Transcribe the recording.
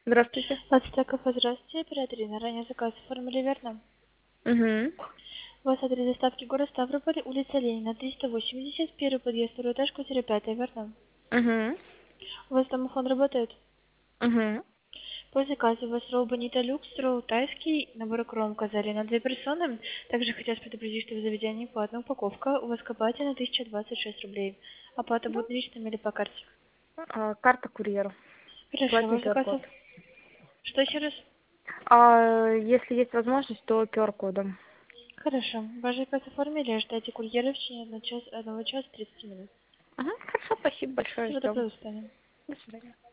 Здравствуйте. Ацтеков, здравствуйте, оператор Ирина. Ранее заказ оформили, верно? Угу. У вас адрес доставки город Ставрополь, улица Ленина, 380, первый подъезд, второй этаж, квартира 5, верно? Угу. У вас домофон работает? Угу. По заказу у вас ролл Бонита Люкс, ролл тайский, набор кром указали на 2 персоны. Также хотят предупредить, что в заведении платная упаковка. У вас копайте на 1026 рублей. Оплата будет наличными или по карте? Карта курьера. Хорошо, Платный ваш заказ... QR-код. Что еще раз? Если есть возможность, то QR-кодом. Хорошо. Ваш заказ оформили, ждайте курьера в течение 1 часа 30 минут. Ага, хорошо, спасибо большое, Всего ждем. доброго, до свидания. До свидания.